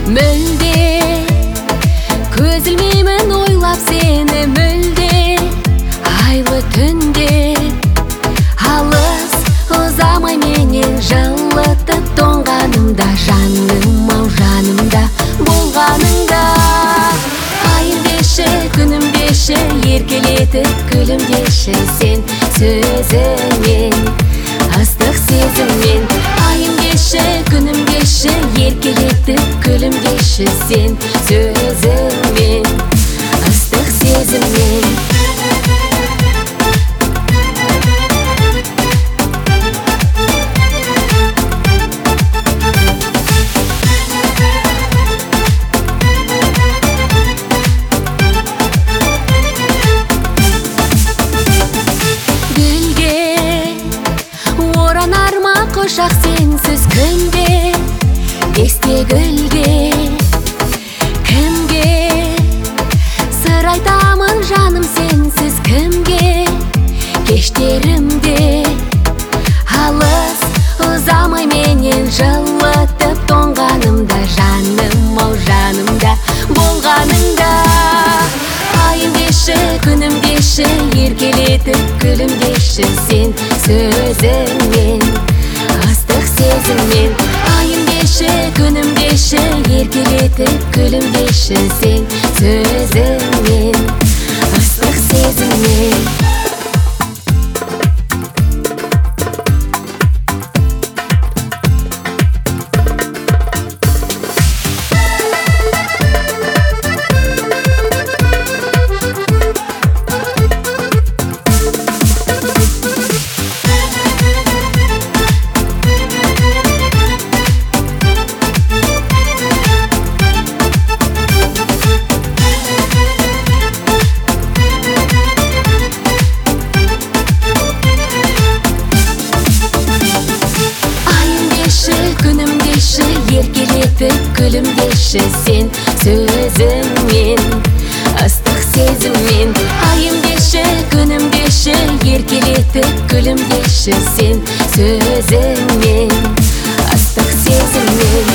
Мүлде көз ілмеймін ойлап сені, мүлде айлы түнде алыс ұзамай менен жылытып тоңғанымда, жаным-ау жанымда болғаныңда. Айым деші, күнім деші, еркелетіп күлім деші, сен сөзіңмен, ыстық сезіммен. Айым деші, күнім деші, еркелетіп күлім деші, сен сөзіңмен, ыстық сезіммен. Құшақ сенсіз күнде, есте гүлге, кімге сыр айтамын жаным сенсіз кімге. Кештерімде алыс ұзамай менен жылытып тоңғанымда, жаным-ау жанымда болғаныңда. Айым деші, күнім деші, еркелетіп күлім деші, сен сөзіңмен, ыстық сезіммен. Айым деші, күнім деші, еркелетіп күлім деші, сен сөзіңмен, ыстық сезіммен. Еркелетіп күлім деші, сен сөзіңмен, ыстық сезіммен. Айым деші, күнім деші, еркелетіп күлім деші, сен сөзіңмен, ыстық сезіммен.